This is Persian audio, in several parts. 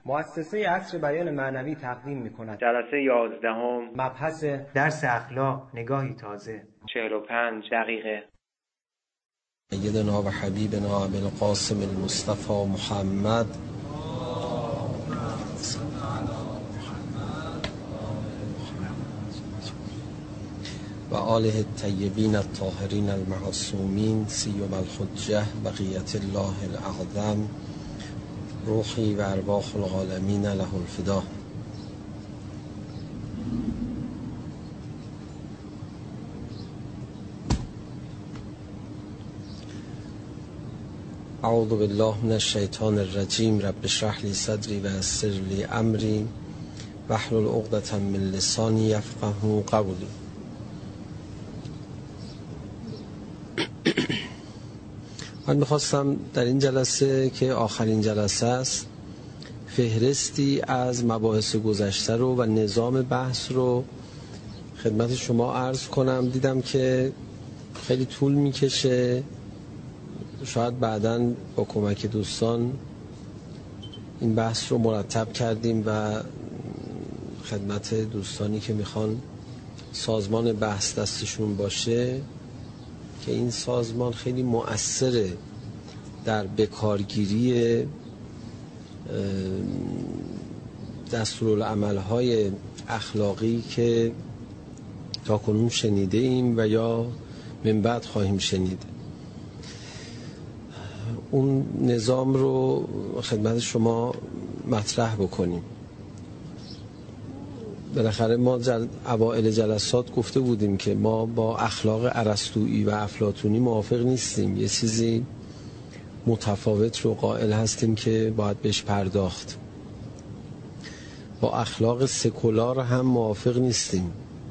مؤسسه عصر بیان معنوی تقدیم می‌کند جلسه 11 مبحث درس اخلاق نگاهی تازه 45 دقیقه. سیدنا و حبیبنا ابوالقاسم المصطفى محمد و آله الطیبین الطاهرین المعصومین سیما الحجة بقیة الله الاعظم روحی و ارواح العالمین له الفدا. اعوذ بالله من الشیطان الرجیم. رب اشرح لی صدری و یسر لی امری واحلل عقدة من لسانی یفقهوا قولی. من میخواستم در این جلسه که آخرین جلسه است فهرستی از مباحث گذشته رو و نظام بحث رو خدمت شما عرض کنم. دیدم که خیلی طول میکشه، شاید بعداً با کمک دوستان این بحث رو مرتب کردیم و خدمت دوستانی که میخوان سازمان بحث دستشون باشه که این سازمان خیلی مؤثره در بکارگیری دستورالعمل‌های اخلاقی که تاکنون شنیده ایم و یا من بعد خواهیم شنید. اون نظام رو خدمت شما مطرح بکنیم. بالاخره ما اوائل جلسات گفته بودیم که ما با اخلاق ارسطویی و افلاطونی موافق نیستیم. یه چیزی متفاوت رو قائل هستیم که باید بهش پرداخت. با اخلاق سکولار هم موافق نیستیم.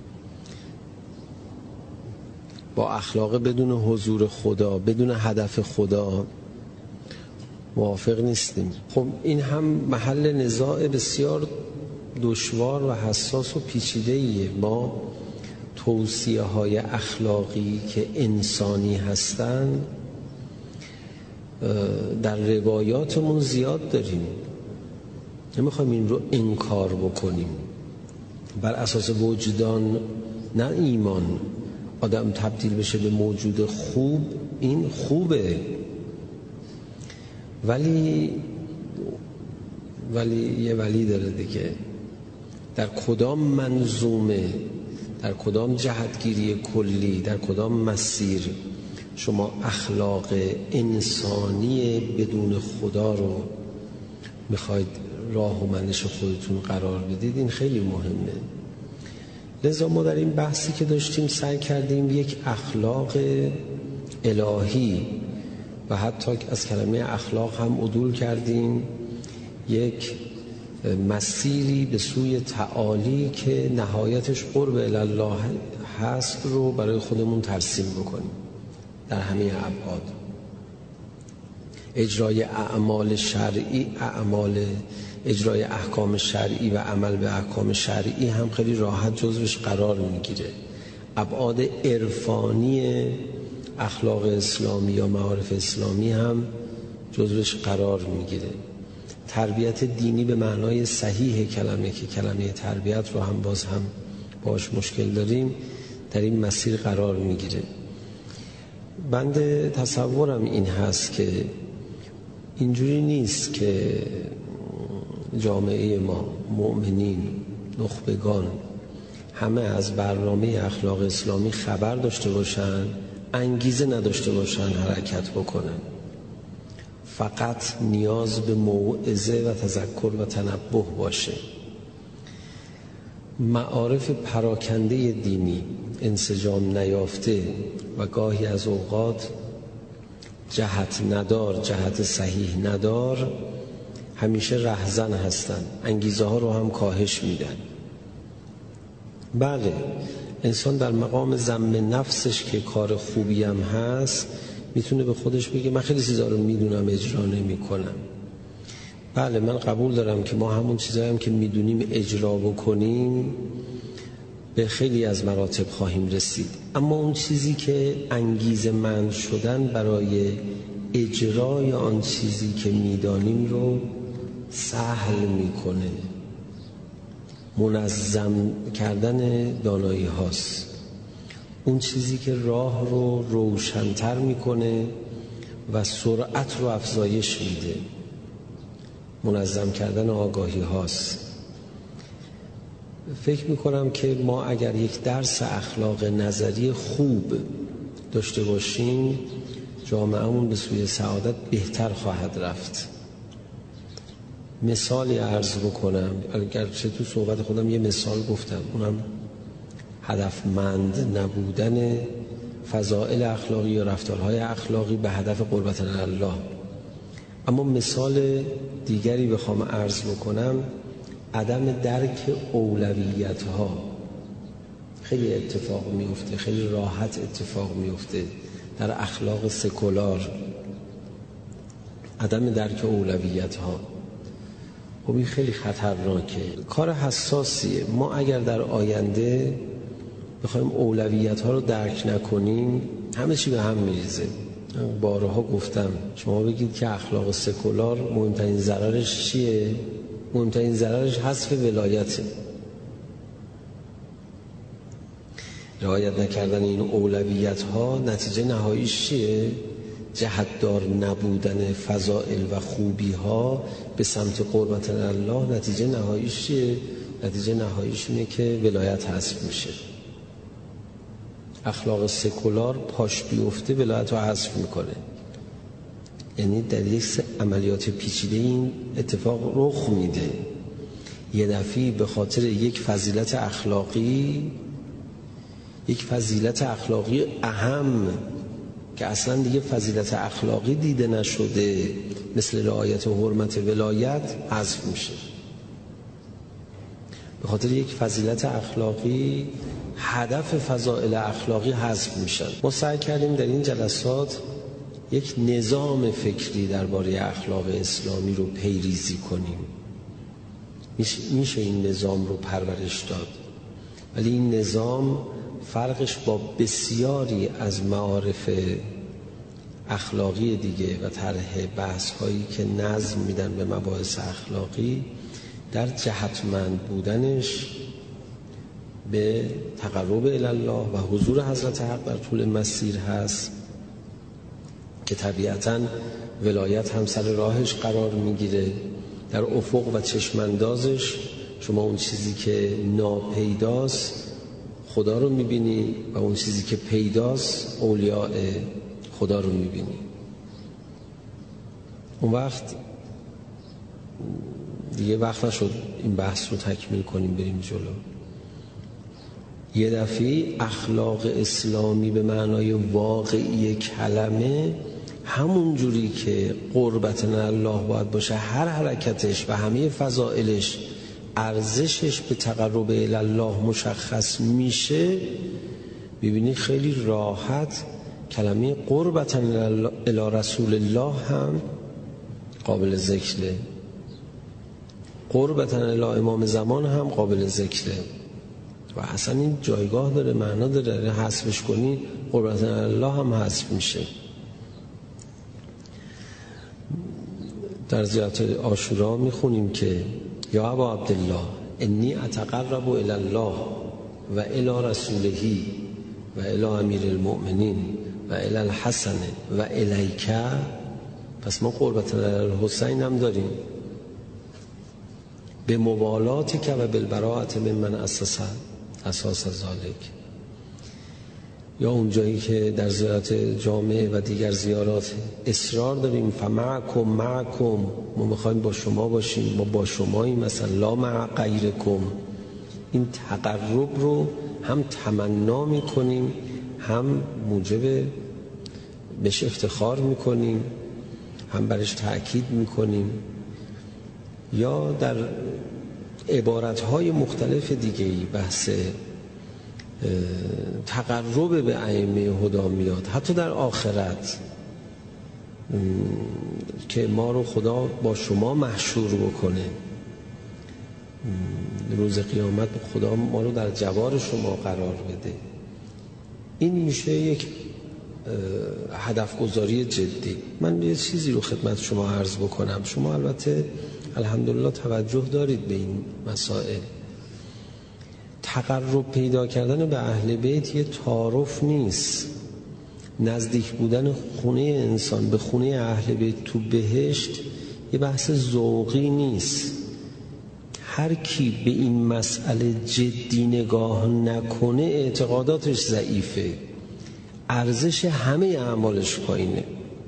با اخلاق بدون حضور خدا، بدون هدف خدا موافق نیستیم. خب این هم محل نزاع بسیار دشوار و حساس و پیچیده‌ایه. ما توصیه های اخلاقی که انسانی هستن در روایاتمون زیاد داریم، نمیخوایم این رو انکار بکنیم. بر اساس وجدان نه ایمان آدم تبدیل بشه به موجود خوب، این خوبه، ولی یه ولی داره دیگه. در کدام منظومه، در کدام جهتگیری کلی، در کدام مسیر شما اخلاق انسانی بدون خدا رو میخواید راه و منش خودتون قرار بدید، این خیلی مهمه. لذا ما در این بحثی که داشتیم سعی کردیم یک اخلاق الهی و حتی از کلمه اخلاق هم عدول کردیم یک مسیری به سوی تعالی که نهایتش قرب الله هست رو برای خودمون ترسیم بکنیم در همه ابعاد. اجرای اعمال شرعی، اجرای احکام شرعی و عمل به احکام شرعی هم خیلی راحت جزوش قرار میگیره. ابعاد عرفانی اخلاق اسلامی یا معارف اسلامی هم جزوش قرار میگیره. تربیت دینی به معنای صحیح کلمه که کلمه تربیت رو هم باز هم باش مشکل داریم در این مسیر قرار میگیره. بنده تصورم این هست که اینجوری نیست که جامعه ما مؤمنین نخبگان همه از برنامه اخلاق اسلامی خبر داشته باشن، انگیزه نداشته باشن حرکت بکنن. فقط نیاز به موعظه و تذکر و تنبه باشه. معارف پراکنده دینی انسجام نیافته و گاهی از اوقات جهت ندار، جهت صحیح ندار، همیشه رهزن هستن، انگیزه ها رو هم کاهش میدن. بله، انسان در مقام ذم نفسش که کار خوبی هم هست میتونه به خودش بگه من خیلی چیزا رو میدونم اجرا نمی کنم. بله، من قبول دارم که ما همون چیزایی هم که میدونیم اجرا بکنیم به خیلی از مراتب خواهیم رسید، اما اون چیزی که انگیزه مند شدن برای اجرای آن چیزی که میدانیم رو سهل میکنه، منظم کردن دانایی هاست. اون چیزی که راه رو روشن‌تر میکنه و سرعت رو افزایش میده، منظم کردن آگاهی هاست. فکر میکنم که ما اگر یک درس اخلاق نظری خوب داشته باشیم، جامعهمون به سوی سعادت بهتر خواهد رفت. مثالی عرض بکنم، اگرچه تو صحبت خودم یه مثال گفتم، اونم هدفمند نبودن فضائل اخلاقی یا رفتارهای اخلاقی به هدف قربت الله. اما مثال دیگری بخوام عرض بکنم، عدم درک اولویت ها خیلی اتفاق میفته، خیلی راحت اتفاق میفته در اخلاق سکولار. عدم درک اولویت ها خب این خیلی خطرناکه، کار حساسیه. ما اگر در آینده بخوایم اولویت ها رو درک نکنیم، همه چی به هم میریزه. بارها گفتم، شما بگید که اخلاق سکولار مهمترین ضررش چیه؟ مهمترین ضررش حذف ولایته. رعایت نکردن این اولویت ها نتیجه نهاییش چیه؟ جهتدار نبودن فضائل و خوبی ها به سمت قربت الله. نتیجه نهاییش چیه؟ نتیجه نهاییش اینه که ولایت حذف میشه. اخلاق سکولار پاش بیفته ولایت رو حذف میکنه. یعنی در یک عملیات پیچیده این اتفاق رخ میده. یه دفعی به خاطر یک فضیلت اخلاقی اهم که اصلا دیگه فضیلت اخلاقی دیده نشده، مثل رعایت و حرمت ولایت، حذف میشه. به خاطر یک فضیلت اخلاقی هدف فضائل اخلاقی حذف میشن. ما سعی کردیم در این جلسات یک نظام فکری درباره اخلاق اسلامی رو پیریزی کنیم. میشه این نظام رو پرورش داد، ولی این نظام فرقش با بسیاری از معارف اخلاقی دیگه و طرح بحث هایی که نظم میدن به مباحث اخلاقی در جهتمند بودنش به تقرب الله و حضور حضرت حق در طول مسیر هست، که طبیعتاً ولایت هم سر راهش قرار میگیره. در افق و چشماندازش شما اون چیزی که ناپیداست خدا رو میبینی و اون چیزی که پیداست اولیاء خدا رو میبینی. اون وقت دیگه وقت نشد این بحث رو تکمیل کنیم بریم جلو. یه دفعه اخلاق اسلامی به معنای واقعی کلمه همون جوری که قربت الله باید باشه، هر حرکتش و همه فضائلش ارزشش به تقرب الله مشخص میشه، ببینی خیلی راحت کلمه قربت الی رسول الله هم قابل ذکره، قربت الی امام زمان هم قابل ذکره و اصلا این جایگاه داره، معنا داره. حذفش کنی قربت الله هم حذف میشه. در زیارت عاشورا میخونیم که یا ابا عبدالله انی اتقرب الی الله و الی رسوله و الی امیر المؤمنین و الی الحسن و الیک. پس ما قربت الحسین هم داریم، به موالاتی که و بالبراءت من اساس ذالک. یا اون جایی که در زیارت جامعه و دیگر زیارات اصرار داریم فمعکم ما میخوایم با شما باشیم، ما با شماییم، مثلا لا مع غیرکم. این تقرب رو هم تمنا میکنیم، هم موجب بهش افتخار میکنیم، هم برش تأکید میکنیم. یا در عبارتهای مختلف دیگه‌ای بحث تقرب به ائمه هدا میاد، حتی در آخرت که ما رو خدا با شما محشور بکنه، روز قیامت خدا ما رو در جوار شما قرار بده. این میشه یک هدف گذاری جدی. من یه چیزی رو خدمت شما عرض بکنم. شما البته الحمدلله توجه دارید به این مسائل. تقرب پیدا کردن به اهل بیت یه تعارف نیست. نزدیک بودن خونه انسان به خونه اهل بیت تو بهشت یه بحث ذوقی نیست. هر کی به این مسئله جدی نگاه نکنه اعتقاداتش ضعیفه، ارزش همه اعمالش پایینه.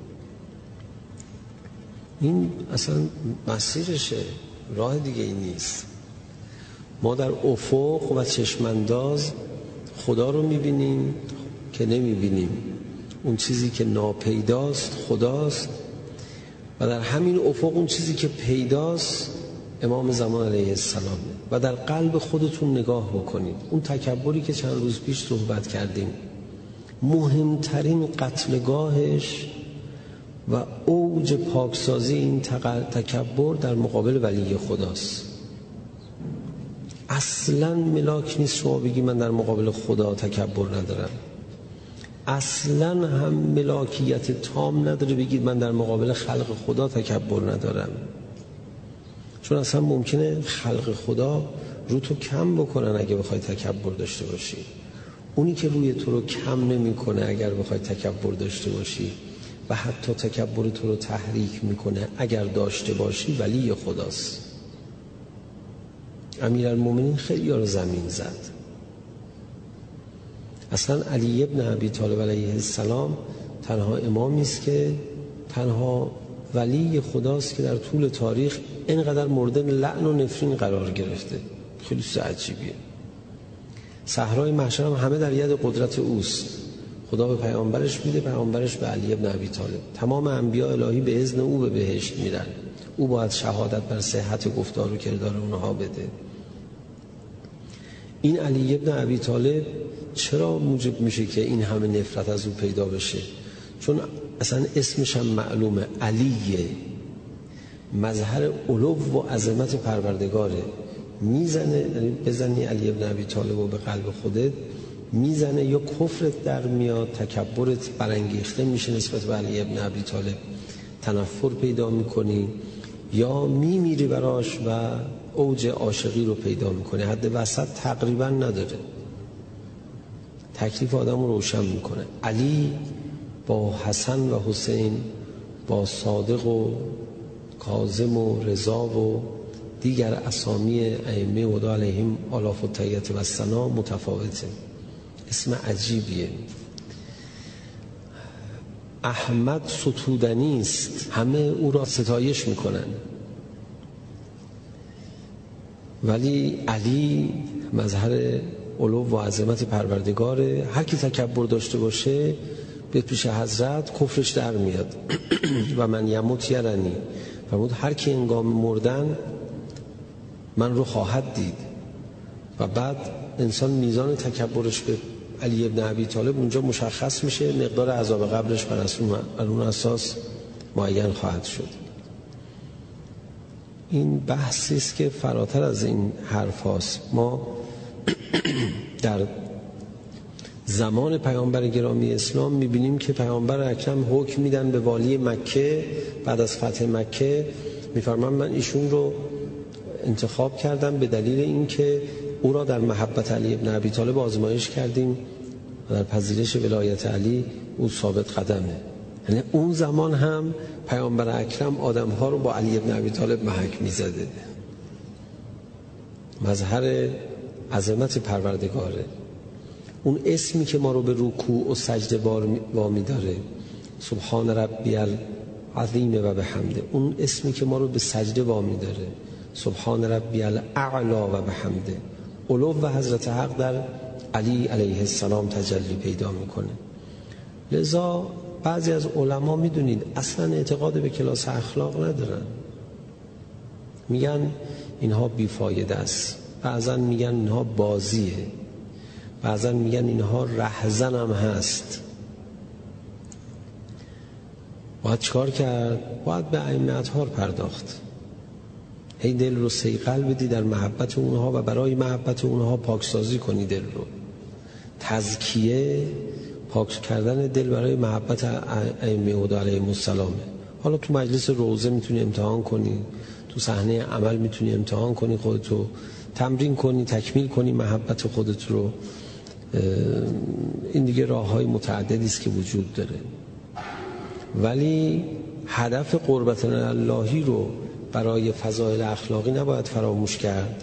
این اصلا مسیرشه، راه دیگه ای نیست. ما در افق و چشمانداز خدا رو میبینیم که نمیبینیم، اون چیزی که ناپیداست خداست، و در همین افق اون چیزی که پیداست امام زمان علیه السلام. و در قلب خودتون نگاه بکنید، اون تکبری که چند روز پیش صحبت کردیم مهمترین قتلگاهش و اوج پاکسازی این تکبر در مقابل ولی خداست. اصلاً ملاک نیست شما بگی من در مقابل خدا تکبر ندارم. اصلاً هم ملاکیت تام نداره بگید من در مقابل خلق خدا تکبر ندارم. چون اصلا ممکنه خلق خدا رو تو کم بکنن اگه بخوای تکبر داشته باشی. اونی که روی تو رو کم نمی کنه اگر بخوای تکبر داشته باشی و حتی تکبر تو رو تحریک میکنه اگر داشته باشی ولی خداست. امیرالمومنین خیلی ها رو زمین زد. اصلا علی ابن ابی طالب علیه السلام تنها امامی است که تنها ولی خداست که در طول تاریخ اینقدر مورد لعن و نفرین قرار گرفته. خیلی عجیبیه. صحرای محشر هم همه در ید قدرت اوست. خدا به پیامبرش میده، پیامبرش به علی ابن ابی طالب. تمام انبیاء الهی به اذن او به بهشت میرن. او باید شهادت بر صحت گفتار و کردار اونها بده. این علی ابن ابی طالب چرا موجب میشه که این همه نفرت از او پیدا بشه؟ چون اصلا اسمش هم معلومه، علیه، مظهر علو و عظمت پروردگاره. میزنه، بزنی علی ابن ابی طالب رو به قلب خودت، میزنه یا کفرت در میاد، تکبرت برانگیخته میشه نسبت به علی ابن ابی طالب، تنفر پیدا میکنی یا میمیری براش و اوج عاشقی رو پیدا میکنی. حد وسط تقریبا نداره، تکلیف آدم رو روشن میکنه. علی با حسن و حسین، با صادق و کاظم و رضا و دیگر اسامی ائمه خدا علیهم آلاف التحیات و الثنا متفاوته. اسم عجیبیه. احمد ستودنی است، همه او را ستایش میکنن، ولی علی مظهر علو و عظمت پروردگاره. هر کی تکبر داشته باشه به پیش حضرت کفرش در میاد. و من یموت یرنی، فرمود هر کی هنگام مردن من رو خواهد دید. و بعد انسان میزان تکبرش به علی ابن ابی طالب اونجا مشخص میشه، مقدار عذاب قبرش بر اون اساس معین خواهد شد. این بحثی است که فراتر از این حرف هاست. ما در زمان پیامبر گرامی اسلام میبینیم که پیامبر اکرم حکم میدن به والی مکه بعد از فتح مکه، میفرمان من ایشون رو انتخاب کردم به دلیل اینکه او را در محبت علی ابن ابی طالب آزمایش کردیم و در پذیرش ولایت علی او ثابت قدمه. یعنی اون زمان هم پیامبر اکرم آدم‌ها رو با علی ابن ابی طالب محک می‌زده. مظهر عظمت پروردگاره. اون اسمی که ما رو به رکوع و سجده وامی داره، سبحان ربی العظیم و بحمده، اون اسمی که ما رو به سجده وامی داره، سبحان ربی الاعلا و بحمده. علو و حضرت حق در علی علیه السلام تجلی پیدا میکنه. لذا بعضی از علما میدونید اصلا اعتقاد به کلاس اخلاق ندارن، میگن اینها بیفایده است، بعضا میگن اینها بازیه، بعضا میگن اینها رهزن هم هست. باید چکار کرد؟ باید به ائمه اطهار پرداخت. هی دل رو صیقل بدی در محبت اونها و برای محبت اونها پاکسازی کنی دل رو. تزکیه، پاک کردن دل برای محبت ائمه خدا علیهم السلام. حالا تو مجلس روضه میتونی امتحان کنی، تو تو صحنه عمل میتونی امتحان کنی خودتو، تمرین کنی، تکمیل کنی محبت خودت رو. این دیگه راه‌های متعددی است که وجود داره، ولی هدف قربت اللهی رو برای فضایل اخلاقی نباید فراموش کرد.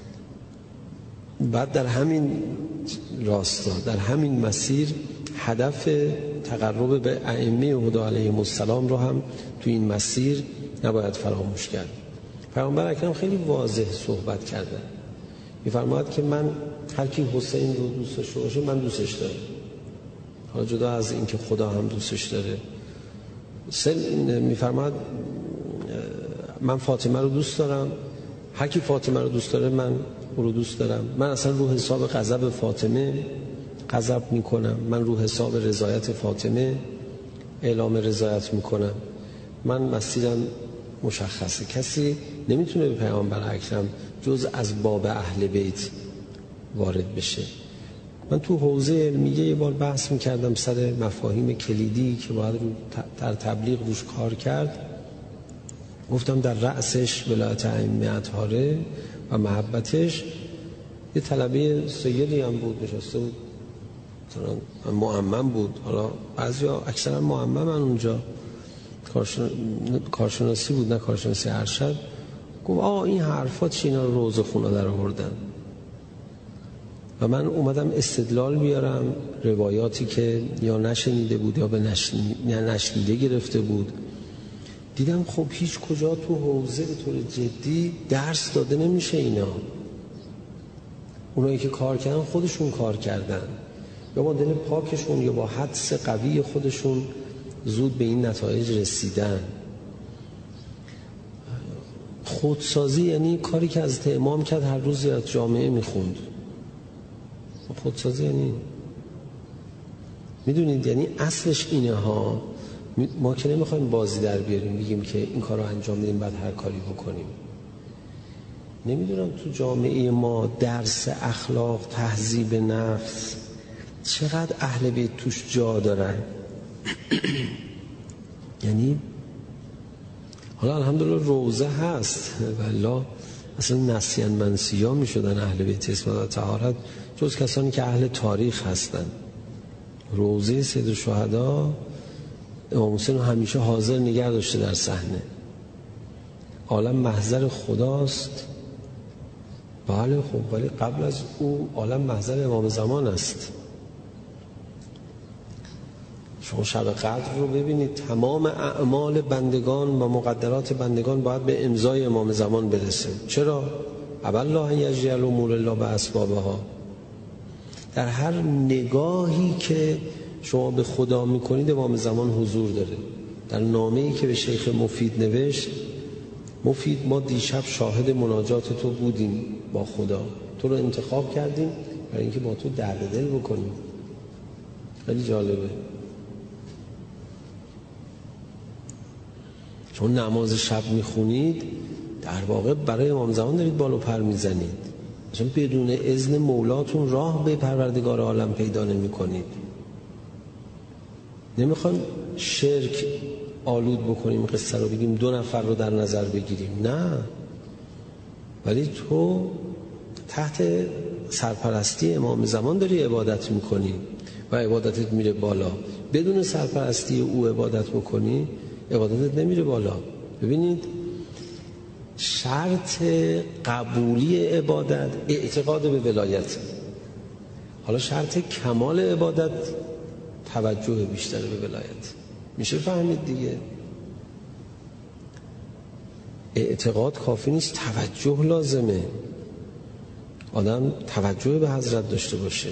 بعد در همین راستا، در همین مسیر، هدف تقرب به ائمه هدی علیهم السلام رو هم تو این مسیر نباید فراموش کرد. پیامبر اکرم خیلی واضح صحبت کردن، می‌فرماید که من هر کی حسین رو دوست داشته باشه من دوستش دارم، حالا جدا از این که خدا هم دوستش داره. می‌فرماید من فاطمه رو دوست دارم، هر کی فاطمه رو دوست داره من او رو دوست دارم. من اصلا رو حساب غضب فاطمه غضب میکنم، من رو حساب رضایت فاطمه اعلام رضایت میکنم. من مسیرم مشخصه، کسی نمیتونه به پیامبر اکرم جز از باب اهل بیت وارد بشه. من تو حوزه علمیه یه بار بحث میکردم سر مفاهیم کلیدی که باید رو در تبلیغ روش کار کرد. گفتم در رأسش ولایت ائمه اطهاره و محبتش یه طلبه سیدی هم بود، نشسته بود، مثلا معمم بود، حالا بعضیا اکثرا معممن اونجا، کارشناسی بود نه کارشناسی ارشد. گفت این حرفات چی اینا رو روضه خونه در آوردن؟ و من اومدم استدلال بیارم، روایاتی که یا نشنیده بود یا به نشنیده گرفته بود. دیدم خب هیچ کجا تو حوزه به طور جدی درس داده نمیشه. اینا اونایی که کار کردن خودشون کار کردن، یا با دل پاکشون یا با حدس قوی خودشون زود به این نتایج رسیدن. خودسازی یعنی کاری که از امام کرد هر روز از جامعه میخوند. خودسازی یعنی میدونید یعنی اصلش اینه ها. ما که نمیخوایم بازی در بیاریم بگیم که این کار رو انجام بدیم بعد هر کاری بکنیم. نمیدونم تو جامعه ما درس اخلاق، تهذیب نفس چقدر اهل بیت توش جا دارن. یعنی حالا الحمدلله روزه هست، والله اصلا نسیان منسیا می شدن اهل بیت اسمت و طهارت جز کسانی که اهل تاریخ هستن. روزه سید الشهدا امام حسین رو همیشه حاضر نگه داشته در صحنه. عالم محضر خداست، بله خب، ولی قبل از او عالم محضر امام زمان است. شما شب قدر رو ببینید، تمام اعمال بندگان و مقدرات بندگان باید به امضای امام زمان برسه. چرا؟ الله یجعل امور الله باسبابها. در هر نگاهی که شما به خدا میکنید امام زمان حضور داره. در نامه‌ای که به شیخ مفید نوشت، مفید ما دیشب شاهد مناجات تو بودیم با خدا، تو رو انتخاب کردیم برای اینکه با تو درد دل بکنیم. خیلی جالبه. چون نماز شب میخونید در واقع برای امام زمان دارید بال و پر میزنید، چون بدون اذن مولاتون راه به پروردگار عالم پیدا نمی کنید. نمیخوام شرک آلود بکنیم قصه رو بگیم 2 نفر رو در نظر بگیریم، نه، ولی تو تحت سرپرستی امام زمان داری عبادت میکنی و عبادتت میره بالا. بدون سرپرستی او عبادت بکنی عبادتت نمیره بالا. ببینید شرط قبولی عبادت اعتقاد به ولایت. حالا شرط کمال عبادت توجه بیشتر به ولایت. میشه فهمید دیگه؟ اعتقاد کافی نیست، توجه لازمه. آدم توجه به حضرت داشته باشه.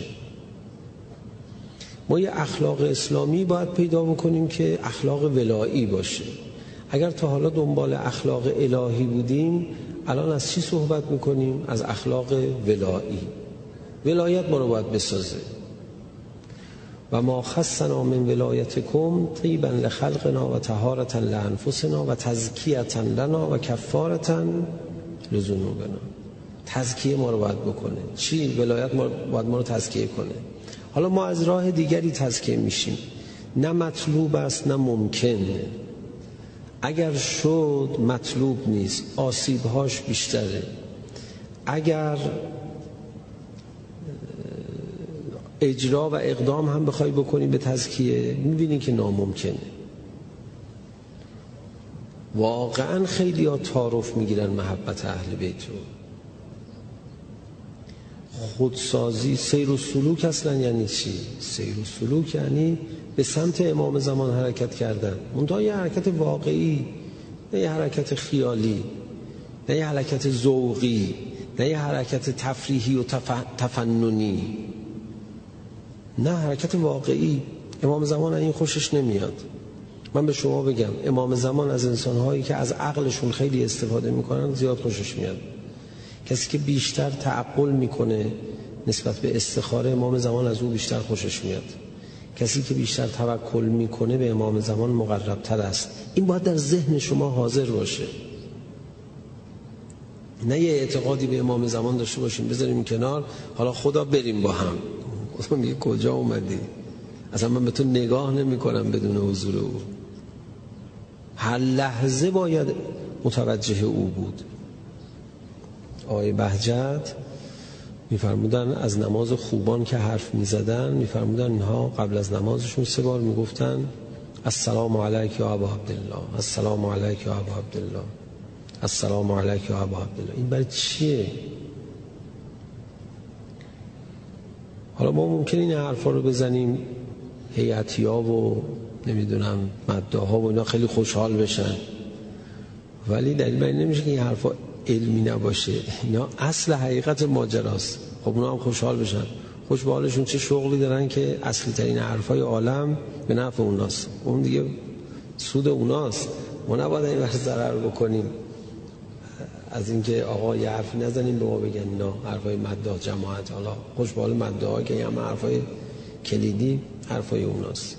ما یه اخلاق اسلامی باید پیدا بکنیم که اخلاق ولایی باشه. اگر تا حالا دنبال اخلاق الهی بودیم، الان از چی صحبت میکنیم؟ از اخلاق ولایی. ولایت ما رو باید بسازه. و ما خصنا من ولایتکم طیبا لخلقنا و طهارة لانفسنا و تزکیة لنا و کفارة لذنوبنا. تزکیه ما رو باید بکنه. چی؟ ولایت باید ما رو تزکیه کنه. حالا ما از راه دیگری تزکیه میشیم، نه مطلوب است نه ممکن. اگر شد مطلوب نیست، آسیبهاش بیشتره. اگر اجرا و اقدام هم بخوای بکنی به تزکیه، میبینی که ناممکنه. واقعا خیلی ها تعارف میگیرن محبت اهل بیت رو. خودسازی، سیر و سلوک اصلا یعنی چی؟ سیر و سلوک یعنی به سمت امام زمان حرکت کردن، منتها یه حرکت واقعی، نه یه حرکت خیالی، نه یه حرکت ذوقی، نه یه حرکت تفریحی و تفننی، نه حرکت واقعی. امام زمان این خوشش نمیاد. من به شما بگم امام زمان از انسان‌هایی که از عقلشون خیلی استفاده میکنن زیاد خوشش میاد. کسی که بیشتر تعقل میکنه نسبت به استخاره، امام زمان از او بیشتر خوشش میاد. کسی که بیشتر توکل میکنه به امام زمان مقربتر است. این باید در ذهن شما حاضر باشه، نه یه اعتقادی به امام زمان داشته باشیم بذاریم کنار، حالا خدا بریم با هم. خدا میگه کجا اومدی؟ اصلا من به تو نگاه نمی کنم بدون حضور او. هر لحظه باید متوجه او بود. آقای بهجت میفرمودن از نماز خوبان که حرف میزدن، میفرمودن اینها قبل از نمازشون 3 بار میگفتن السلام علیک یا ابا عبدالله، السلام علیک یا ابا عبدالله، السلام علیک یا ابا عبدالله. این برای چیه؟ حالا ما ممکنه این حرفا رو بزنیم، هیئتی‌ها و نمیدونم مداح‌ها و اینا خیلی خوشحال بشن، ولی دلیل بر این نمیشه که این حرفا علمی نباشه. اینا اصل حقیقت ماجراست. خب اونا هم خوشحال بشن، خوش به حالشون، چه شغلی دارن که اصلی ترین حرفای عالم به نفع اوناست، اون دیگه سود اوناست. ما نباید این وقت ضرر بکنیم از اینکه آقا یه حرفی نزنیم به ما بگن نه حرفای مداح جماعت، حالا خوش به حال مداحا که همه حرفای کلیدی حرفای اوناست.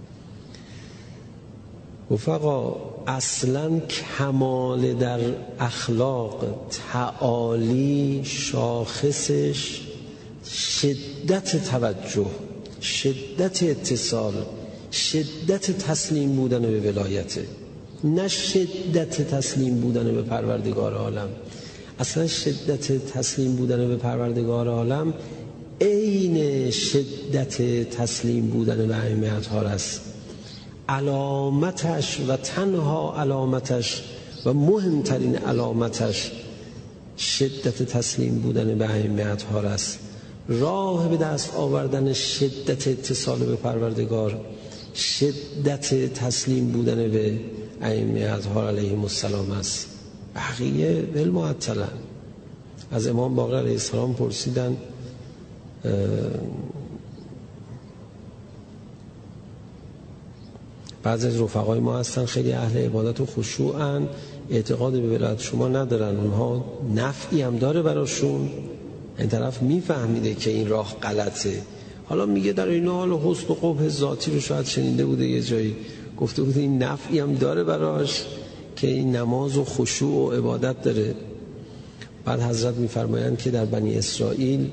رفقا اصلا کمال در اخلاق تعالی شاخصش شدت توجه، شدت اتصال، شدت تسلیم بودن به ولایته، نه شدت تسلیم بودن به پروردگار عالم. اصلا شدت تسلیم بودن به پروردگار عالم عین شدت تسلیم بودن به ائمه اطهار است. علامتش و تنها علامتش و مهمترین علامتش شدت تسلیم بودن به ائمه اطهار است. راه به دست آوردن شدت اتصال به پروردگار شدت تسلیم بودن به ائمه اطهار علیهم السلام است. بقیه بالمعطلن. از امام باقر علیه السلام پرسیدن بعضی از رفقای ما هستن خیلی اهل عبادت و خشوعن، اعتقاد به ولایت شما ندارن، اونها نفعی هم داره براشون. این طرف میفهمیده که این راه غلطه، حالا میگه در این حال حسن و قبح ذاتی رو شاید شنیده بوده، یه جایی گفته بوده این نفعی هم داره براش که این نماز و خشوع و عبادت داره. بعد حضرت میفرمایند که در بنی اسرائیل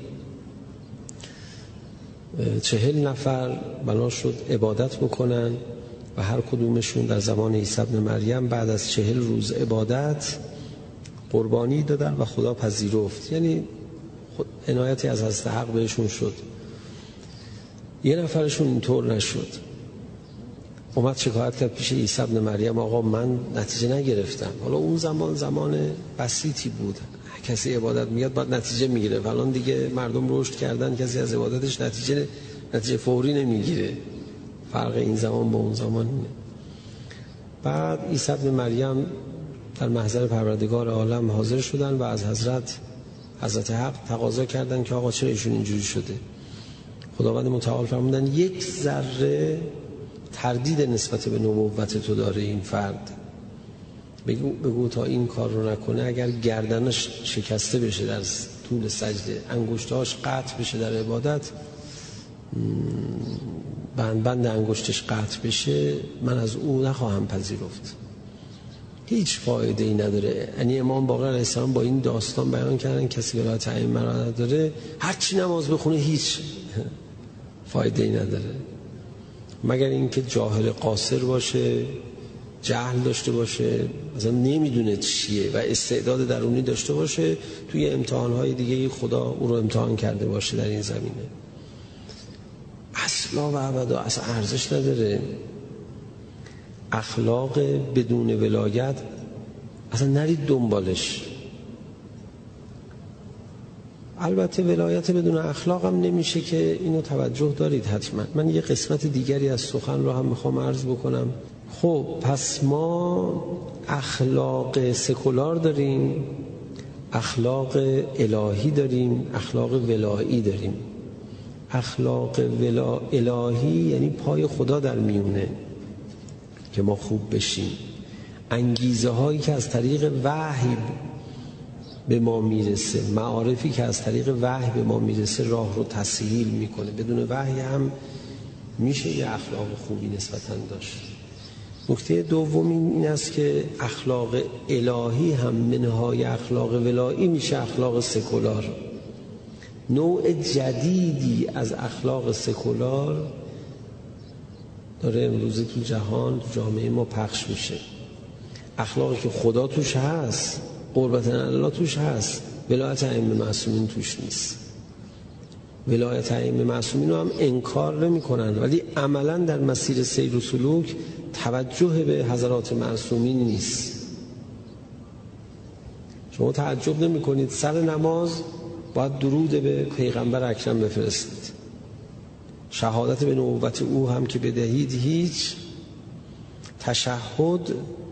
40 نفر بنا شد عبادت بکنن و هر کدومشون در زمان عیسی ابن مریم بعد از 40 روز عبادت قربانی دادن و خدا پذیرفت، یعنی عنایتی از حضرت حق بهشون شد. یه نفرشون اینطور نشد، اومد شکایت کرد پیش عیسی ابن مریم، آقا من نتیجه نگرفتم. حالا اون زمان بسیطی بود، کسی عبادت میاد بعد نتیجه میگیره، الان دیگه مردم رشد کردن، کسی از عبادتش نتیجه فوری نمیگیره. فرق این زمان با اون زمان اینه. بعد عیسی ابن مریم در محضر پروردگار عالم حاضر شدن و از حضرت حق تقاضا کردن که آقا چرا ایشون اینجوری شده؟ خداوند متعال فرمودن یک ذره تردید نسبت به نبوت تو داره این فرد، بگو تا این کار رو نکنه اگر گردنش شکسته بشه در طول سجده، انگشتاش قطع بشه در عبادت، بند انگشتش قطع بشه، من از او نخواهم پذیرفت. هیچ فایده ای نداره. یعنی امام باقر علیه السلام با این داستان بیان کردن کسی ولایت ائمه را نداره، هر چی نماز بخونه هیچ فایده ای نداره، مگر اینکه جاهل قاصر باشه جهل داشته باشه، مثلا نمیدونه چیه و استعداد درونی داشته باشه، توی امتحانهای دیگه خدا او رو امتحان کرده باشه در این زمینه، اصلا و ابدا اصلا ارزش نداره. اخلاق بدون ولایت اصلا نرید دنبالش. البته ولایت بدون اخلاق هم نمیشه که اینو توجه دارید حتما. من یه قسمت دیگری از سخن رو هم میخوام عرض بکنم. خب پس ما اخلاق سکولار داریم، اخلاق الهی داریم، اخلاق ولایی داریم. اخلاق الهی یعنی پای خدا در میونه که ما خوب بشیم، انگیزه هایی که از طریق وحی به ما میرسه، معارفی که از طریق وحی به ما میرسه راه رو تسهیل میکنه. بدون وحی هم میشه یه اخلاق خوبی نسبتاً داشت. نکته دوم این است که اخلاق الهی هم منهای اخلاق ولایی میشه اخلاق سکولار. نوع جدیدی از اخلاق سکولار داره امروزه تو جهان، تو جامعه ما پخش میشه. اخلاقی که خدا توش هست، قربت الله توش هست، ولایت ائمه معصومین توش نیست. ولایت ائمه معصومین رو هم انکار نمی کنن، ولی عملا در مسیر سیر و سلوک توجه به حضرات معصومین نیست. شما تعجب نمی کنید سر نماز باید درود به پیغمبر اکرم بفرستید، شهادت به نبوت او هم که بدهید هیچ، تشهد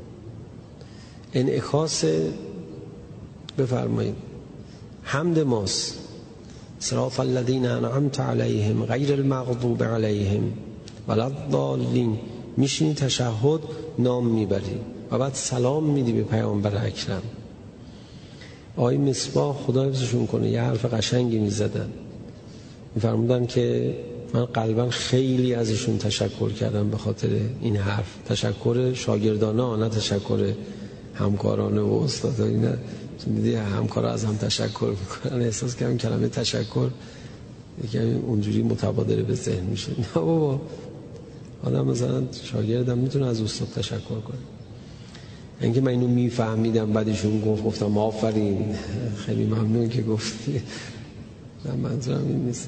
انعکاس بفرمایید حمد ماست، صراط الذین انعمت علیهم غیر المغضوب علیهم ولا الضالین. میشینی تشهد نام میبری و بعد سلام میدی به پیامبر اکرم. آقای مصباح خدا حفظشون کنه یه حرف قشنگی میزدن، میفرمودن که من قلبا خیلی ازشون تشکر کردم به خاطر این حرف. تشکر شاگردانه، نه تشکر همکارانه و استادانه. نه دیدی همکارا از هم تشکر میکنن، احساس کردم کلمه تشکر یکم اونجوری متبادر به ذهن میشه. نه بابا، آدم مثلا شاگردم میتونه از استاد تشکر کنه. اینکه من اینو میفهمیدم بعدشون گفتم آفرین، خیلی ممنون که گفتی. من منظورم این نیست.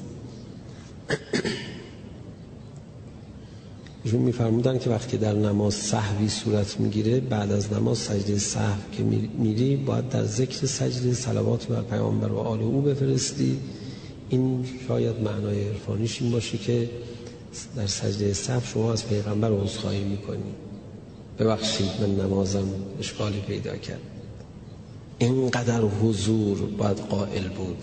ایشون میفرمودن که وقتی در نماز سهوی صورت میگیره، بعد از نماز سجده سهو که میری باید در ذکر سجده صلوات بر پیامبر و آل او بفرستی. این شاید معنای عرفانیش این باشه که در سجده سهو شما از پیغمبر عذرخواهی میکنی، ببخشید من نمازم اشکالی پیدا کرد. اینقدر حضور باید قائل بود.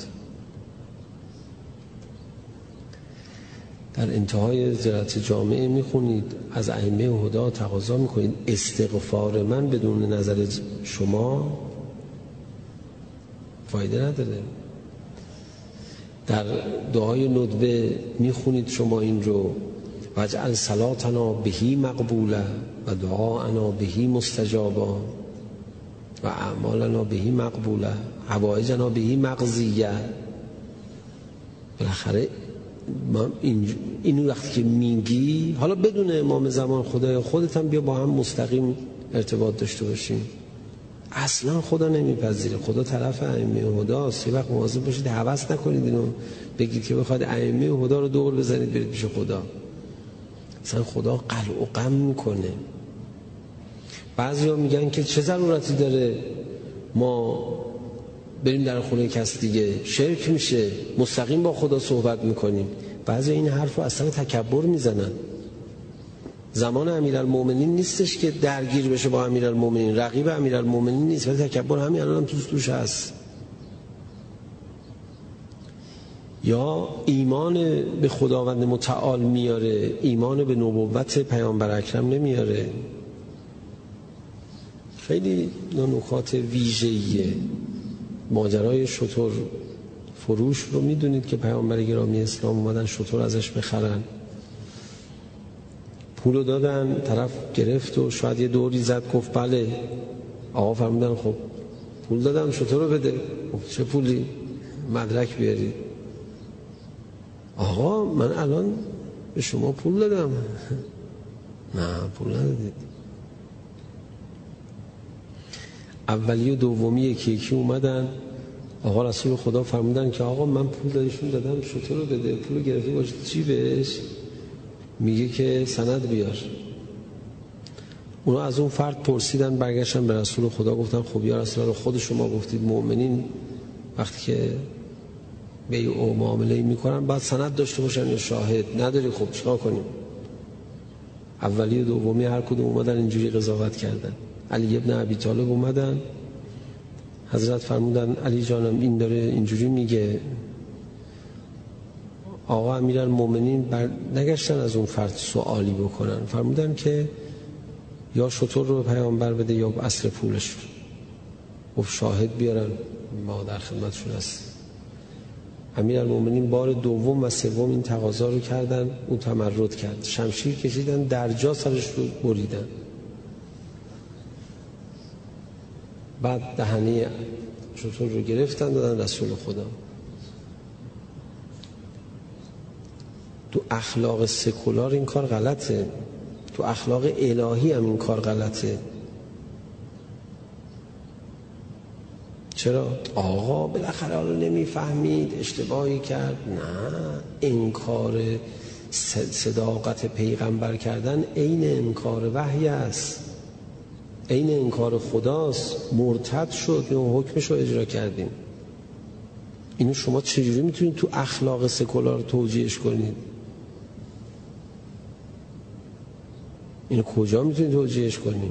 در انتهای زیارت جامعه میخونید از ائمه هدا تقاضا میکنید استغفار من بدون نظر شما فایده نداره. در دعای ندبه میخونید شما این رو، واجعل صلاتنا بهی مقبوله و دعاءنا بهی مستجابا و اعمالنا بهی مقبوله حوائجنا بهی مقضیه. بالاخره اینو وقتی که میگی، حالا بدون امام زمان خدای خودت هم بیا با هم مستقیم ارتباط داشته باشیم، اصلا خدا نمیپذیره. خدا طرف ائمه هداست. یه وقت مواظب باشید هوس نکنید اینو بگید که بخواید ائمه هدا رو دور بزنید برید پیش خدا. اصلا خدا قلع و قم میکنه. بعضیا میگن که چه ضرورتی داره ما بریم در خونه کس دیگه، شرک میشه، مستقیم با خدا صحبت میکنیم. بعضی این حرف رو اصلا تکبر میزنن. زمان امیرالمومنین نیستش که درگیر بشه با امیرالمومنین، رقیب امیرالمومنین نیست، ولی تکبر همین الان هم توش هست. یا ایمان به خداوند متعال میاره، ایمان به نبوت پیامبر اکرم نمیاره. خیلی نکات ویژه‌ایه. ماجرای شتر فروش رو میدونید که پیامبر گرامی اسلام اومدن شتر ازش بخرن، پولو دادن، طرف گرفت و شاید یه دوری زد گفت بله. آقا فرمودن خب پول دادم شتر رو بده. چه پولی؟ مدرک بیاری. آقا من الان به شما پول دادم. نه پول ندادید. اولی و دومی یکی اومدن. آقا رسول خدا فرمودن که آقا من پول دادشون دادم، شتر رو بده. پول گرفته باشه جیبش، میگه که سند بیار. اونا از اون فرد پرسیدن، برگشتن به رسول خدا گفتن خب یا رسول الله، خود شما گفتید مؤمنین وقتی که بیع و معامله میکنن باید سند داشته باشن یا شاهد؟ نداری، خب چیکار کنیم؟ اولی و دومی هر کدوم اومدن اینجوری قضاوت کردن. علی ابن ابی طالب اومدن، حضرت فرمودن علی جانم این داره اینجوری میگه. آقا امیرالمومنین نگشتن از اون فرد سوالی بکنن، فرمودن که یا شتر رو به پیامبر بده یا اصل پولش رو، گفت شاهد بیارن ما در خدمتشون هستیم. امیرالمومنین بار دوم و سوم این تقاضا رو کردن، اون تمرد کرد، شمشیر کشیدن، درجا سرش رو بریدن. بعد دهنه شتر رو گرفتن دادن رسول خدا. تو اخلاق سکولار این کار غلطه، تو اخلاق الهی هم این کار غلطه. چرا؟ آقا بالاخره حالا نمیفهمید اشتباهی کرد. نه، انکار صداقت پیغمبر کردن عین انکار وحی است، عین انکار خداست. مرتد شد و حکمش رو اجرا کردیم. اینو شما چجوری میتونید تو اخلاق سکولار توجیهش کنید؟ اینو کجا میتونید توجیهش کنید؟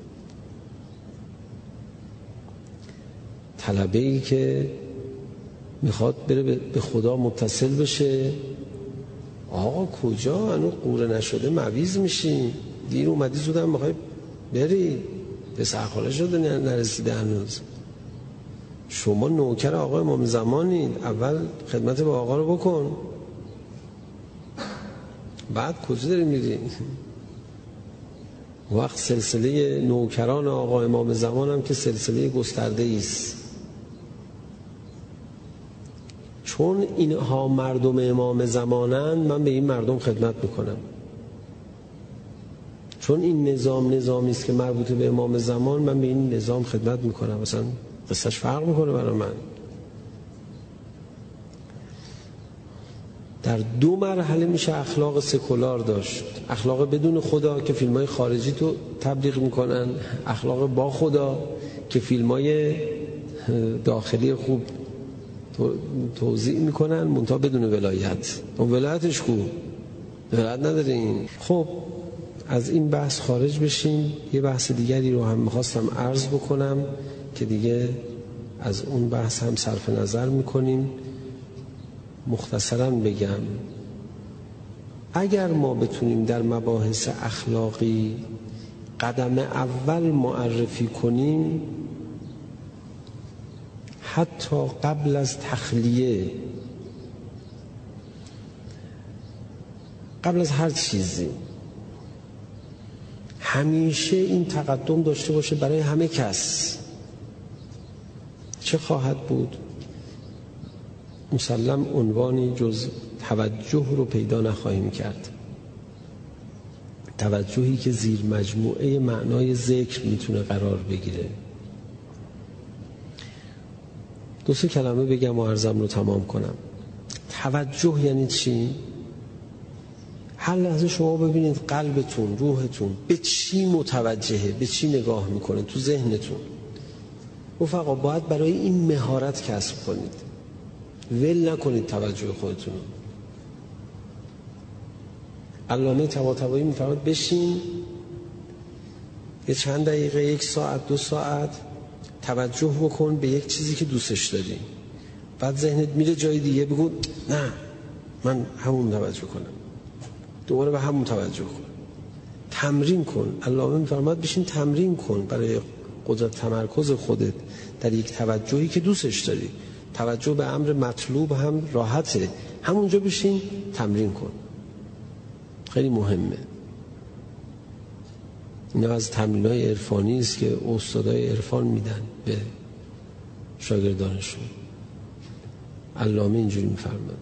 طلبه‌ای که میخواد بره به خدا متصل بشه، آقا کجا؟ هنوز قوره نشده مویز میشی، دیر اومدی زودم میخوای بری، پسر خاله شده نرسیده هنوز. شما نوکر آقا امام زمانید، اول خدمت با آقا رو بکن، بعد کجا داری میری؟ وقت سلسله نوکران آقا امام زمان هم که سلسله گسترده ایست. چون اینها مردم امام زمانند، من به این مردم خدمت میکنم. چون این نظام نظامی است که مربوط به امام زمان، من به این نظام خدمت میکنم. مثلا قصهش فرق میکنه برای من. در دو مرحله میشه اخلاق سکولار داشت: اخلاق بدون خدا که فیلمای خارجی تو تبلیغ میکنن، اخلاق با خدا که فیلمای داخلی خوب توزیع میکنن منتها بدون ولایت. اون ولایتش کو؟ ولایت ندارین. خب از این بحث خارج بشیم. یه بحث دیگری رو هم میخواستم عرض بکنم که دیگه از اون بحث هم صرف نظر میکنیم. مختصراً بگم، اگر ما بتونیم در مباحث اخلاقی قدم اول معرفی کنیم، حتی قبل از تخلیه، قبل از هر چیزی، همیشه این تقدم داشته باشه برای همه کس، چه خواهد بود؟ مسلم عنوانی جز توجه رو پیدا نخواهیم کرد. توجهی که زیر مجموعه معنای ذکر میتونه قرار بگیره. دو سه کلمه بگم و عرضم رو تمام کنم. توجه یعنی چی؟ هر لحظه شما ببینید قلبتون، روحتون به چی متوجهه، به چی نگاه میکنه تو ذهنتون. رفقا باید برای این مهارت کسب کنید. ول نکنید توجه خودتون. علامه طباطبایی میفرماد بشین یه چند دقیقه، 1 ساعت 2 ساعت توجه بکن به یک چیزی که دوستش داری. بعد ذهنت میره جای دیگه، بگو نه من همون توجه کنم، دوباره به همون توجه کن. تمرین کن. علامه میفرماد بشین تمرین کن برای قدرت تمرکز خودت در یک توجهی که دوستش داری. توجه به امر مطلوب هم راحته، همونجا بشین تمرین کن. خیلی مهمه. اینا از تمرین‌های عرفانی است که استادای عرفان میدن به شاگردانشون. علامه اینجوری میفرماد.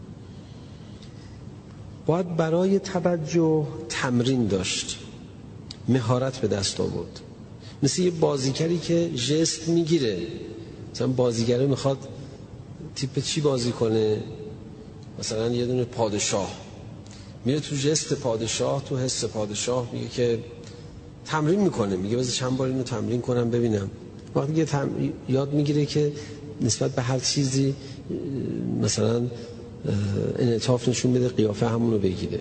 باید برای توجه تمرین داشت، مهارت به دست آورد. مثل یه بازیگری که ژست میگیره. مثلا بازیگره میخواد تیپ چی بازی کنه، مثلا یه دونه پادشاه، میره تو ژست پادشاه، تو حس پادشاه، میگه که تمرین میکنه، میگه بذار چند بار اینو تمرین کنم ببینم. وقتی که یاد میگیره که نسبت به هر چیزی مثلا انعطاف نشون بده، قیافه همونو بگیره.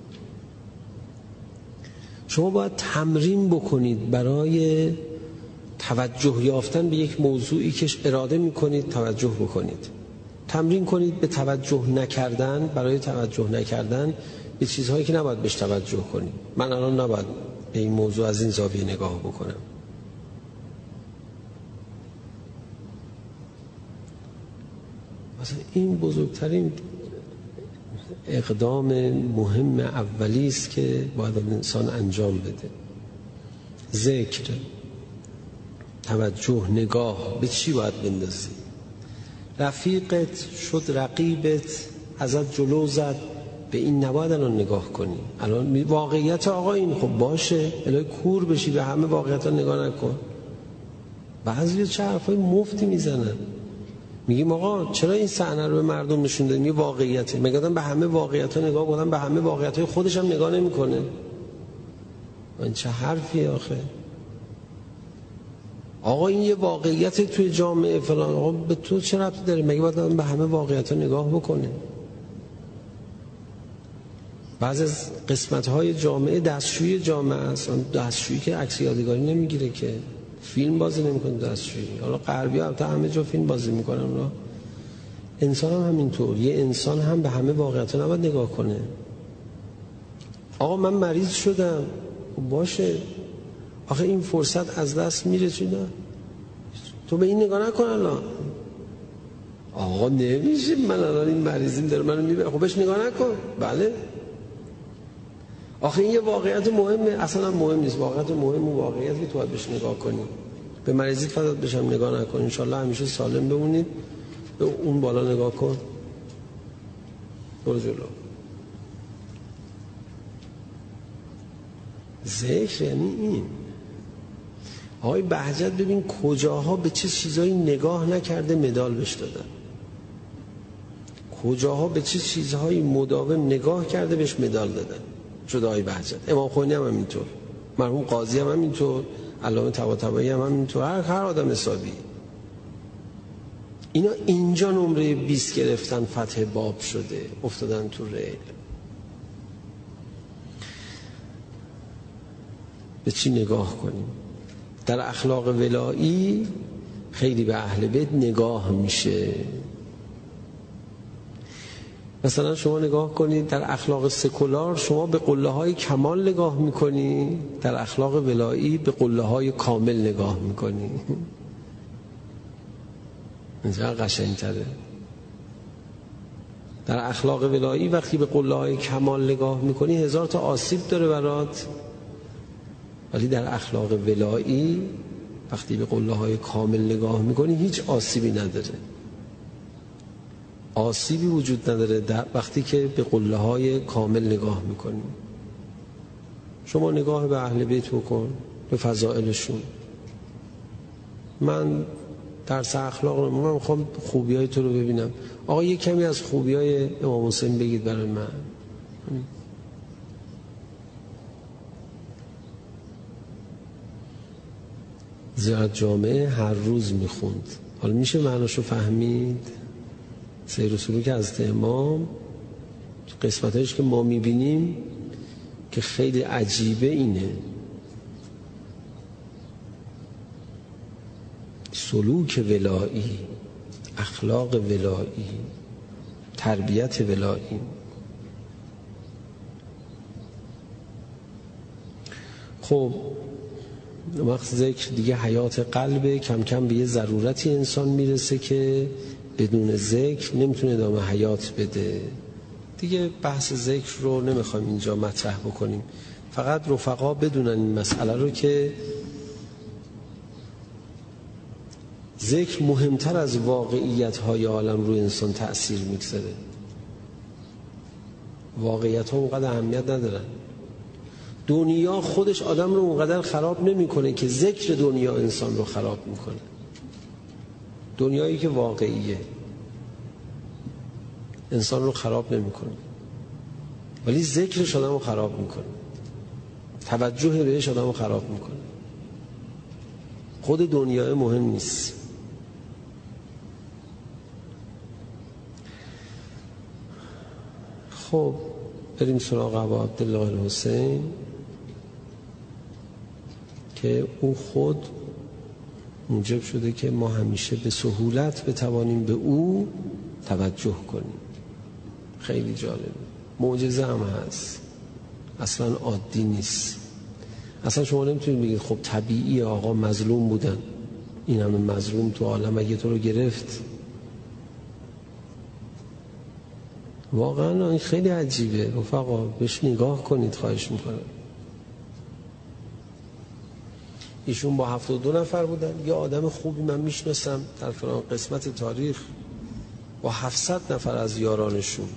شما باید تمرین بکنید برای توجه یافتن به یک موضوعی که اراده میکنید توجه بکنید. تمرین کنید به توجه نکردن، برای توجه نکردن به چیزهایی که نباید بهش توجه کنید. من الان نباید به این موضوع از این زاویه نگاه بکنم. مثلا این بزرگترین اقدام مهم اولی است که باید انسان انجام بده. ذکر، توجه، نگاه به چی باید بندازی؟ رفیقت شد رقیبت، ازت جلو زد، به این نباید الان نگاه کنی. الان واقعیت آقا این، خب باشه، الهی کور بشی به همه واقعیت نگاه نکن. بعضی چه حرفای مفتی میزنن، میگیم آقا چرا این صحنه رو به مردم نشون دادیم؟ یه واقعیته، میگم به همه واقعیت‌ها نگاه کنم، به همه واقعیت‌های خودش هم نگاه نمی‌کنه. این چه حرفی آخه؟ آقا این یه واقعیت توی جامعه فلان، آقا به تو چه ربطی داره؟ مگه باید به همه واقعیت‌ها نگاه بکنه؟ بعضی از قسمت‌های جامعه دستشویی جامعه است، دستشویی که عکس یادگاری نمیگیره، که فیلم بازی نمی‌کنه دستشویی. حالا غربی‌ها البته همه جا فیلم بازی می‌کنن. اونا انسان هم همینطور، یه انسان هم به همه واقعیت‌ها نباید نگاه کنه. آقا من مریض شدم، باشه، آخه این فرصت از دست میره، چی نه؟ تو به این نگاه نکن الان. آقا نمیشه، من الان این مریضیم داره منو میبره، خب بهش نگاه نکن. بله آخه این یه واقعیت مهمه، اصلا مهم نیست. واقعیت مهم و واقعیتی که تو باید بهش نگاه کنی. به مریضیت فقط بهشم نگاه نکن، انشالله همیشه سالم بمونید. به اون بالا نگاه کن، برو جلو. ذکر یعنی این. آقای بهجت ببین کجاها به چه چیزایی نگاه نکرده مدال بهش دادن، کجاها به چه چیزهایی مداوم نگاه کرده بهش مدال دادن. شده آقای بهجت. امام خمینی هم همینطور، مرحوم قاضی هم همینطور، علامه طباطبایی هم همینطور، هر آدم حسابی. اینا اینجا نمره 20 گرفتن، فتح باب شده، افتادن تو ریل. به چی نگاه کنیم؟ در اخلاق ولایی خیلی به اهل بیت نگاه میشه. مثلا شما نگاه کنید در اخلاق سکولار شما به قله های کمال نگاه میکنی، در اخلاق ولایی به قله های کامل نگاه میکنی. اینجا قشنگ‌تره. در اخلاق ولایی وقتی به قله های کمال نگاه میکنی 1000 تا آسیب داره برات، ولی در اخلاق ولایی وقتی به قله های کامل نگاه میکنی هیچ آسیبی نداره. آسیبی وجود نداره وقتی که به قله های کامل نگاه میکنی. شما نگاه به اهل بیت بکن، به فضائلشون. من درس اخلاق رو من میخوام خوبیای تو رو ببینم. آقا یک کمی از خوبیای امام حسین بگید برای من. زیارت جامعه هر روز میخوند. حالا میشه معناشو فهمید؟ سیر و سلوک حضرت امام قسمتایش که ما میبینیم که خیلی عجیبه اینه. سلوک ولایی، اخلاق ولایی، تربیت ولایی. خب وقت ذکر دیگه حیات قلبه، کم کم به یه ضرورتی انسان میرسه که بدون ذکر نمیتونه ادامه حیات بده. دیگه بحث ذکر رو نمیخوایم اینجا مطرح بکنیم، فقط رفقا بدونن این مسئله رو که ذکر مهمتر از واقعیت های عالم روی انسان تأثیر میگذاره. واقعیت ها اونقدر اهمیت ندارن. دنیا خودش آدم رو اونقدر خراب نمیکنه که ذکر دنیا انسان رو خراب میکنه. دنیایی که واقعیه انسان رو خراب نمیکنه، ولی ذکرش آدم رو خراب میکنه، توجه بهش آدم رو خراب میکنه. خود دنیای مهم نیست. خب بریم سراغ ابا عبدالله الحسین که اون خود موجب شده که ما همیشه به سهولت بتوانیم به او توجه کنیم. خیلی جالبه. معجزه هم هست، اصلا عادی نیست. اصلا شما نمیتونید بگید خب طبیعی آقا مظلوم بودن، این همه مظلوم تو عالم اگه تو رو گرفت. واقعا این خیلی عجیبه. رفقا بهش نگاه کنید خواهش میکنم. ایشون با 72 نفر بودن. یه آدم خوبی من میشناسم در فلان قسمت تاریخ با 700 نفر از یارانشون،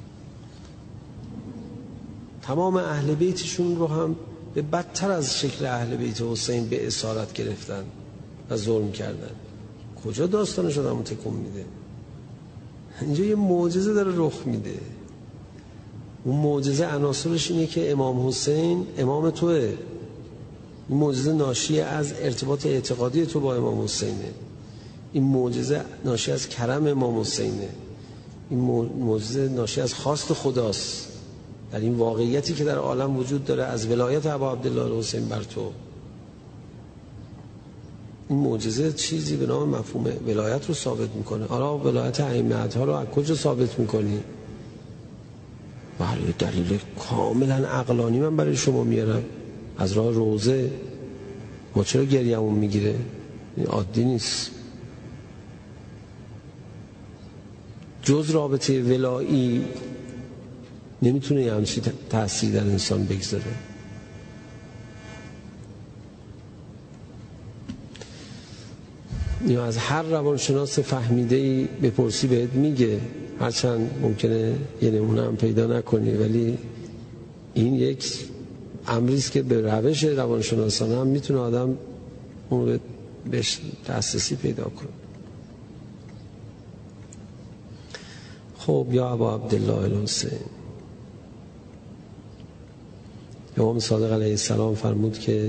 تمام اهل بیتشون رو هم به بدتر از شکل اهل بیت حسین به اسارت گرفتن و ظلم کردن. کجا داستانش آدمو تکون میده؟ اینجا یه معجزه داره رخ میده. اون معجزه عناصرش اینه که امام حسین امام توئه. این معجزه ناشی از ارتباط اعتقادی تو با امام حسینه. این معجزه ناشی از کرم امام حسینه. این معجزه ناشی از خواست خداست در این واقعیتی که در عالم وجود داره از ولایت ابا عبدالله الحسین بر تو. این معجزه چیزی به نام مفهوم ولایت رو ثابت میکنه. حالا ولایت ائمه ها رو از کجا ثابت میکنی؟ برای دلیل کاملا عقلانی من برای شما میارم، از راه روزه. ما چرا گریه‌مون میگیره؟ این عادی نیست. جز رابطه ولایی نمیتونه یه همچین تأثیر در انسان بگذاره. یا از هر روانشناس فهمیده‌ای بپرسی بهت میگه، هرچند ممکنه یه نمونه هم پیدا نکنی، ولی این یک امریست که به روش روانشناسانه هم میتونه آدم اون رو بهش دسترسی پیدا کنه. خب یا ابا عبدالله الحسین، امام صادق علیه السلام فرمود که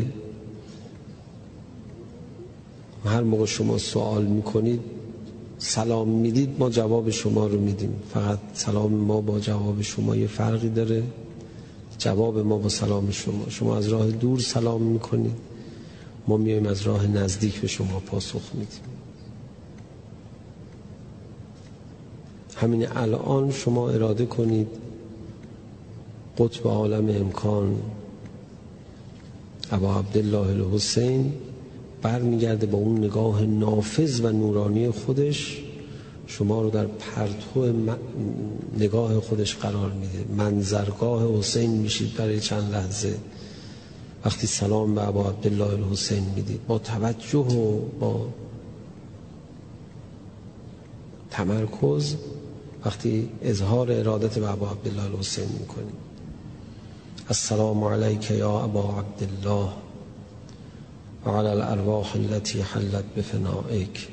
هر موقع شما سوال میکنید سلام میدید ما جواب شما رو میدیم. فقط سلام ما با جواب شما یه فرقی داره. جواب ما با سلام شما از راه دور سلام میکنید، ما میایم از راه نزدیک به شما پاسخ میدیم. همین الان شما اراده کنید قطب عالم امکان ابا عبدالله الحسین برمیگرده با اون نگاه نافذ و نورانی خودش شما رو در پرتو نگاه خودش قرار میده. منظرگاه حسین میشید برای چند لحظه وقتی سلام به ابا عبدالله الحسین میدید. با توجه و با تمرکز وقتی اظهار ارادت به ابا عبدالله الحسین میکنید. السلام علیک یا ابا عبدالله و علی الارواح التي حلت بفنائک،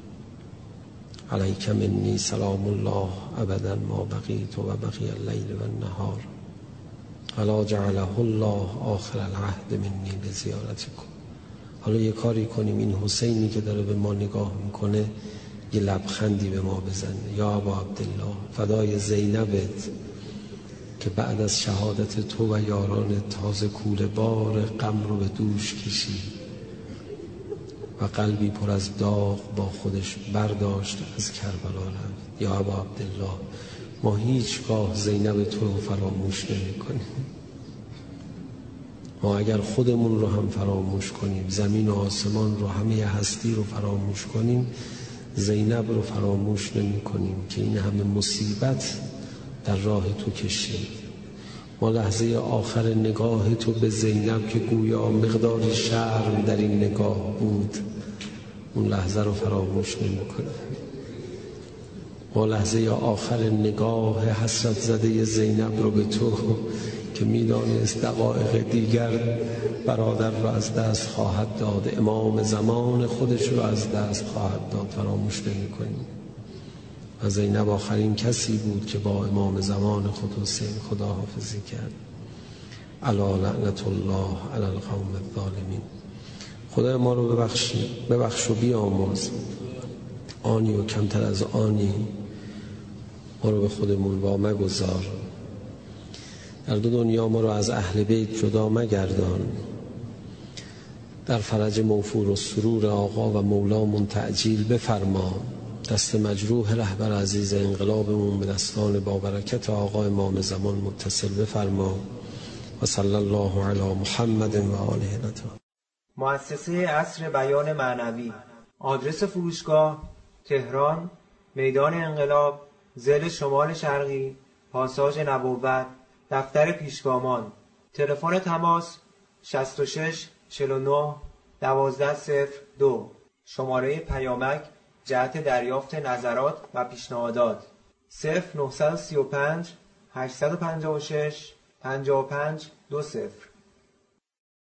علیک منی سلام الله ابدا ما بقیت و بقی اللیل و النهار ولا جعله الله آخر العهد منی لزیارتکم. حالا یه کاری کنیم این حسینی که داره به ما نگاه میکنه یه لبخندی به ما بزنه. یا ابا عبدالله، فدای زینبت که بعد از شهادت تو و یاران تازه کوله بار غم رو به دوش کشید و قلبی پر از داغ با خودش برداشت از کربلا رفت. یا ابا عبدالله، ما هیچگاه زینب تو رو فراموش نمی کنیم. ما اگر خودمون رو هم فراموش کنیم، زمین و آسمان رو، همه هستی رو فراموش کنیم، زینب رو فراموش نمی کنیم که این همه مصیبت در راه تو کشید. ما لحظه آخر نگاه تو به زینب که گویا مقدار شرم در این نگاه بود، اون لحظه رو فراموش نمی کنیم. ما لحظه آخر نگاه حسرت زده زینب رو به تو که میدانست دقایق دیگر برادر را از دست خواهد داد، امام زمان خودش را از دست خواهد داد، فراموش نمی‌کنیم. و زینب آخرین کسی بود که با امام زمان خود حسین خداحافظی کرد. الا لعنت الله علی القوم الظالمین. خدای ما رو ببخش و بیامرز. آنی و کمتر از آنی ما رو به خودمون وا مگذار. در دو دنیا ما رو از اهل بیت جدا مگردان. در فرج موفور و سرور آقا و مولامون تعجیل بفرما. دست مجروح رهبر عزیز انقلابمون به دستان با برکت آقا امام زمان متصل بفرما. و صلی الله علی محمد و آله الطاهرین. مؤسسه عصر بیان معنوی. آدرس فروشگاه: تهران، میدان انقلاب، ضلع شمال شرقی، پاساژ نبوت، دفتر پیشگامان. تلفن تماس 66 49 1202. شماره پیامک جهت دریافت نظرات و پیشنهادات 0935 856 55 20.